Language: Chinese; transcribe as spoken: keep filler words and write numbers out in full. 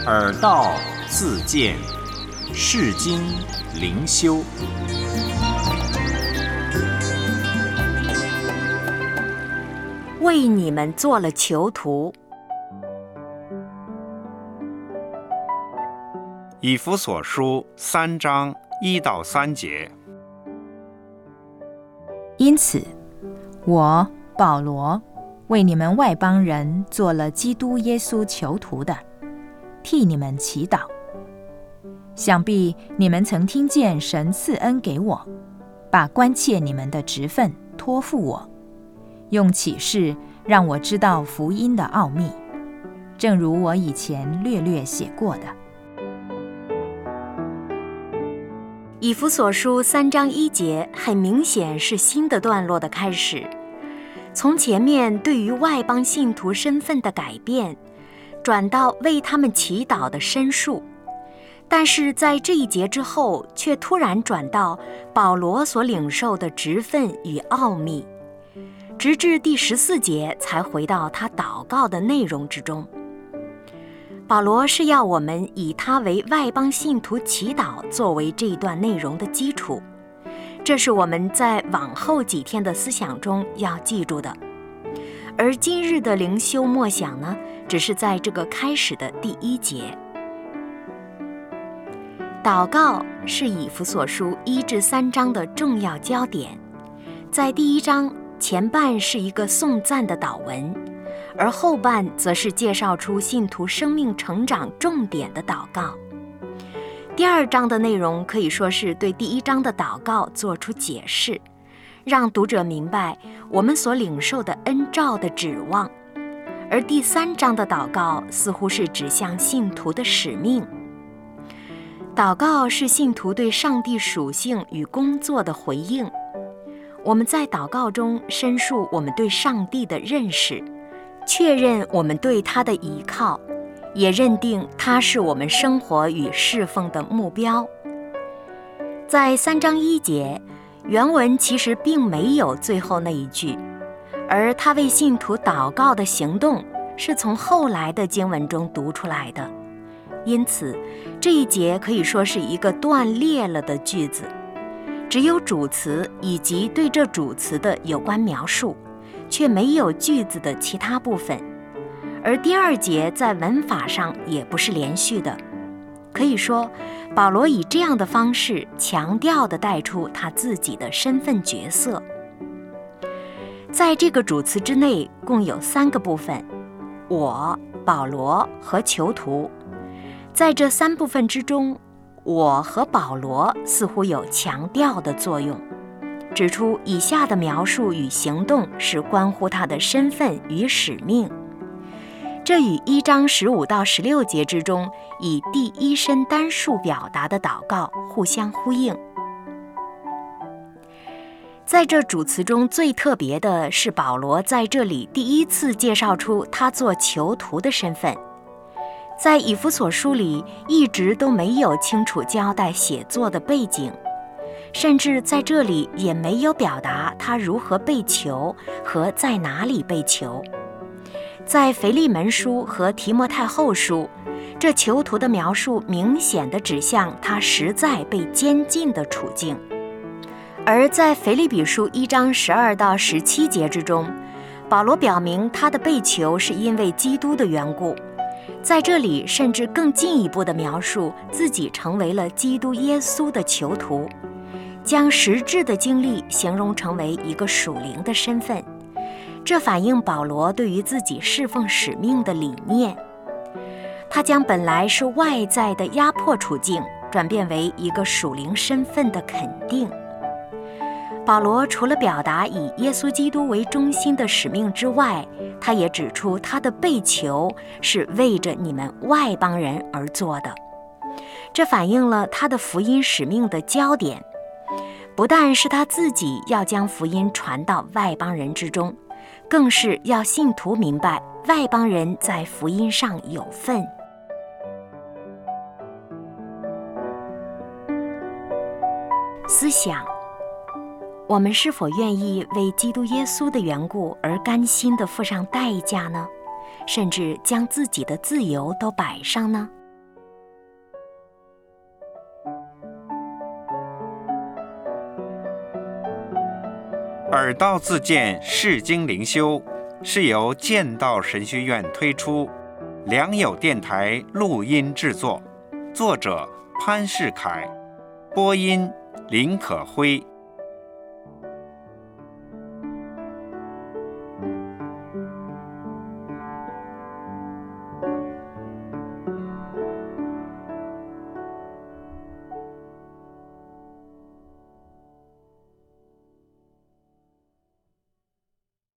耳道自见，世经灵修。 为你们做了囚徒。 以弗所书三章一到三节。 因此，我保罗为你们外邦人做了基督耶稣囚徒的，替你们祈祷。想必你们曾听见神赐恩给我，把关切你们的职分托付我，用启示让我知道福音的奥秘，正如我以前略略写过的。 以弗所书三章一节很明显是新的段落的开始，从前面对于外邦信徒身份的改变，转到为他们祈祷的申述，但是在这一节之后，却突然转到保罗所领受的职分与奥秘，直至第十四节才回到他祷告的内容之中。保罗是要我们以他为外邦信徒祈祷作为这一段内容的基础，这是我们在往后几天的思想中要记住的。而今日的灵修默想呢，只是在这个开始的第一节。祷告是以弗所书一至三章的重要焦点，在第一章前半是一个颂赞的祷文，而后半则是介绍出信徒生命成长重点的祷告。第二章的内容可以说是对第一章的祷告做出解释，让读者明白我们所领受的恩召的指望。而第三章的祷告似乎是指向信徒的使命。祷告是信徒对上帝属性与工作的回应。我们在祷告中申述我们对上帝的认识，确认我们对他的依靠，也认定他是我们生活与侍奉的目标。在三章一节，原文其实并没有最后那一句，而他为信徒祷告的行动是从后来的经文中读出来的，因此这一节可以说是一个断裂了的句子，只有主词以及对这主词的有关描述，却没有句子的其他部分。而第二节在文法上也不是连续的，可以说保罗以这样的方式强调地带出他自己的身份角色。在这个主词之内共有三个部分，我、保罗和囚徒。在这三部分之中，我和保罗似乎有强调的作用，指出以下的描述与行动是关乎他的身份与使命。这与一章十五到十六节之中以第一身单数表达的祷告互相呼应。在这主词中最特别的是保罗在这里第一次介绍出他做囚徒的身份。在以弗所书里一直都没有清楚交代写作的背景，甚至在这里也没有表达他如何被囚和在哪里被囚。在腓利门书和提摩太后书，这囚徒的描述明显地指向他实在被监禁的处境。而在腓立比书一章十二到十七节之中，保罗表明他的被囚是因为基督的缘故，在这里甚至更进一步地描述自己成为了基督耶稣的囚徒，将实质的经历形容成为一个属灵的身份。这反映保罗对于自己侍奉使命的理念。他将本来是外在的压迫处境转变为一个属灵身份的肯定。保罗除了表达以耶稣基督为中心的使命之外，他也指出他的被囚是为着你们外邦人而做的。这反映了他的福音使命的焦点，不但是他自己要将福音传到外邦人之中，更是要信徒明白外邦人在福音上有份。思想，我们是否愿意为基督耶稣的缘故而甘心地付上代价呢？甚至将自己的自由都摆上呢？ 耳道自荐释经灵修是由剑道神学院推出，良友电台录音制作，作者潘世凯，播音林可辉。